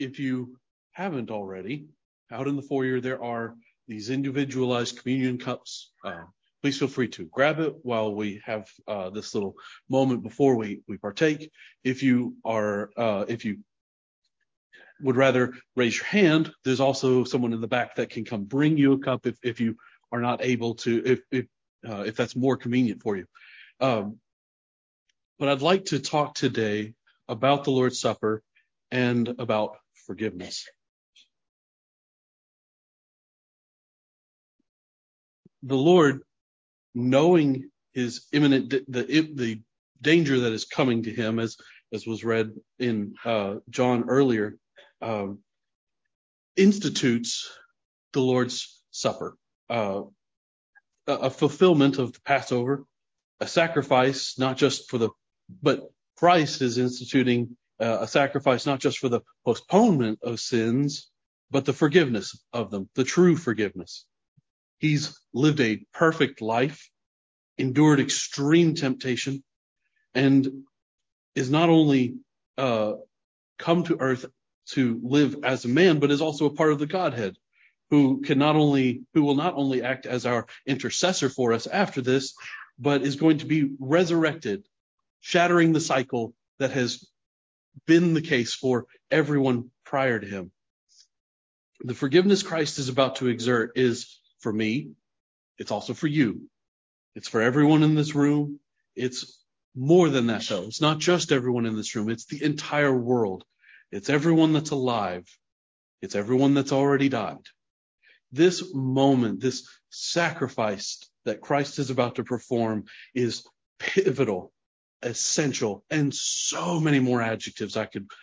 if you haven't already, out in the foyer there are these individualized communion cups. Please feel free to grab it while we have this little moment before we partake. If you would rather raise your hand, there's also someone in the back that can come bring you a cup if you are not able to, if that's more convenient for you. But I'd like to talk today about the Lord's Supper and about forgiveness. The Lord, knowing his imminent the danger that is coming to him, as was read in John earlier, institutes the Lord's Supper, a fulfillment of the Passover, a sacrifice not just but Christ is instituting a sacrifice not just for the postponement of sins, but the forgiveness of them, the true forgiveness. He's lived a perfect life, endured extreme temptation, and is not only come to earth to live as a man, but is also a part of the Godhead, who will not only act as our intercessor for us after this, but is going to be resurrected, shattering the cycle that has been the case for everyone prior to him. The forgiveness Christ is about to exert is for me. It's also for you. It's for everyone in this room. It's more than that, though. It's not just everyone in this room. It's the entire world. It's everyone that's alive. It's everyone that's already died. This moment, this sacrifice that Christ is about to perform is pivotal, essential, and so many more adjectives. I could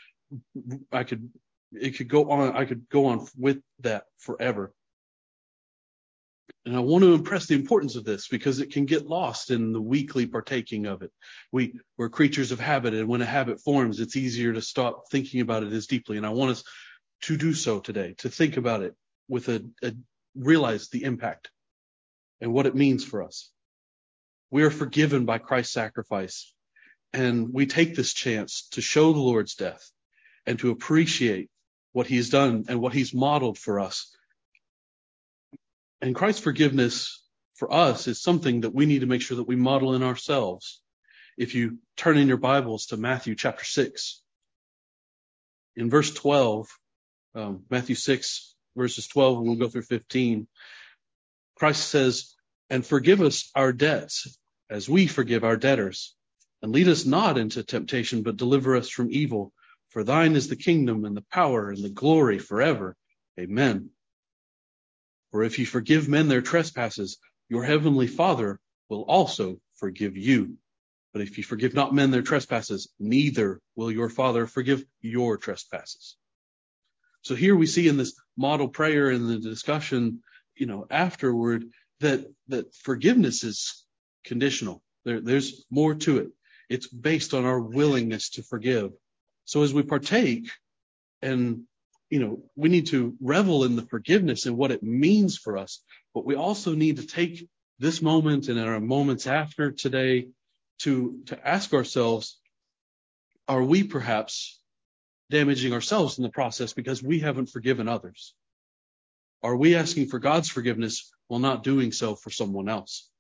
go on with that forever. And I want to impress the importance of this because it can get lost in the weekly partaking of it. We're creatures of habit, and when a habit forms, it's easier to stop thinking about it as deeply. And I want us to do so today, to think about it with realize the impact and what it means for us. We are forgiven by Christ's sacrifice, and we take this chance to show the Lord's death and to appreciate what he's done and what he's modeled for us. And Christ's forgiveness for us is something that we need to make sure that we model in ourselves. If you turn in your Bibles to Matthew chapter 6, in verse 12, Matthew 6, verses 12, and we'll go through 15, Christ says, "And forgive us our debts as we forgive our debtors. And lead us not into temptation, but deliver us from evil. For thine is the kingdom and the power and the glory forever. Amen. For if you forgive men their trespasses, your heavenly Father will also forgive you. But if you forgive not men their trespasses, neither will your Father forgive your trespasses." So here we see in this model prayer and the discussion, afterward, that forgiveness is conditional. There's more to it. It's based on our willingness to forgive. So as we partake, and we need to revel in the forgiveness and what it means for us, but we also need to take this moment and our moments after today to ask ourselves, are we perhaps damaging ourselves in the process because we haven't forgiven others? Are we asking for God's forgiveness while not doing so for someone else?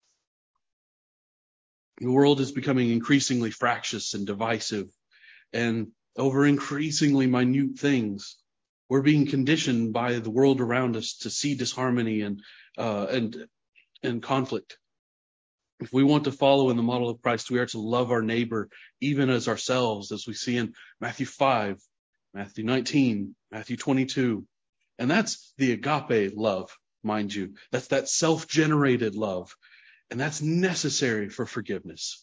The world is becoming increasingly fractious and divisive, and over increasingly minute things. We're being conditioned by the world around us to see disharmony and conflict. If we want to follow in the model of Christ, we are to love our neighbor even as ourselves, as we see in Matthew 5, Matthew 19, Matthew 22. And that's the agape love, mind you. That's that self-generated love. And that's necessary for forgiveness.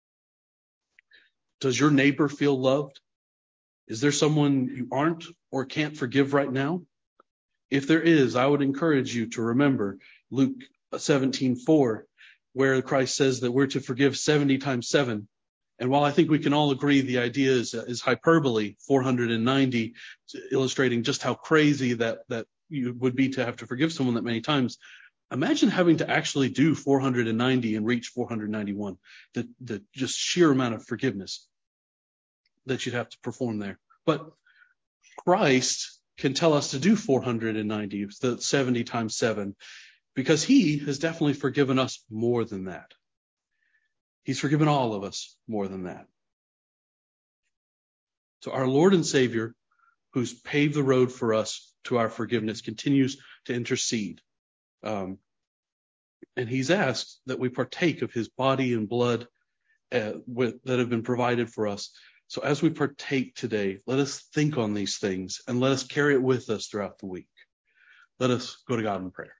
Does your neighbor feel loved? Is there someone you aren't or can't forgive right now? If there is, I would encourage you to remember Luke 17:4, where Christ says that we're to forgive 70 times 7. And while I think we can all agree the idea is hyperbole, 490, illustrating just how crazy that you would be to have to forgive someone that many times, imagine having to actually do 490 and reach 491, the just sheer amount of forgiveness that you'd have to perform there. But Christ can tell us to do 490, the 70 times 7, because he has definitely forgiven us more than that. He's forgiven all of us more than that. So our Lord and Savior, who's paved the road for us to our forgiveness, continues to intercede. And he's asked that we partake of his body and blood that have been provided for us. So as we partake today, let us think on these things and let us carry it with us throughout the week. Let us go to God in prayer.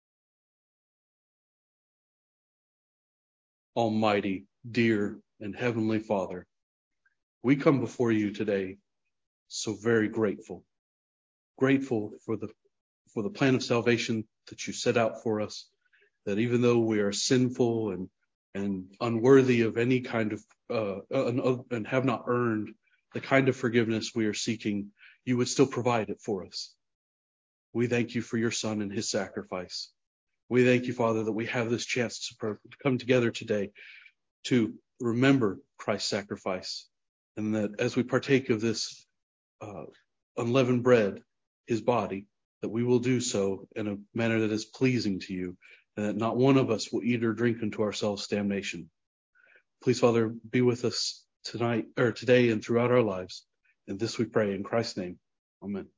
Almighty, dear, and heavenly Father, we come before you today so very grateful for the plan of salvation that you set out for us, that even though we are sinful and unworthy of any kind of and have not earned the kind of forgiveness we are seeking, you would still provide it for us. We thank you for your Son and his sacrifice. We thank you, Father, that we have this chance to come together today to remember Christ's sacrifice, and that as we partake of this unleavened bread, his body, that we will do so in a manner that is pleasing to you, and that not one of us will eat or drink unto ourselves damnation. Please, Father, be with us tonight or today and throughout our lives. And this we pray in Christ's name. Amen.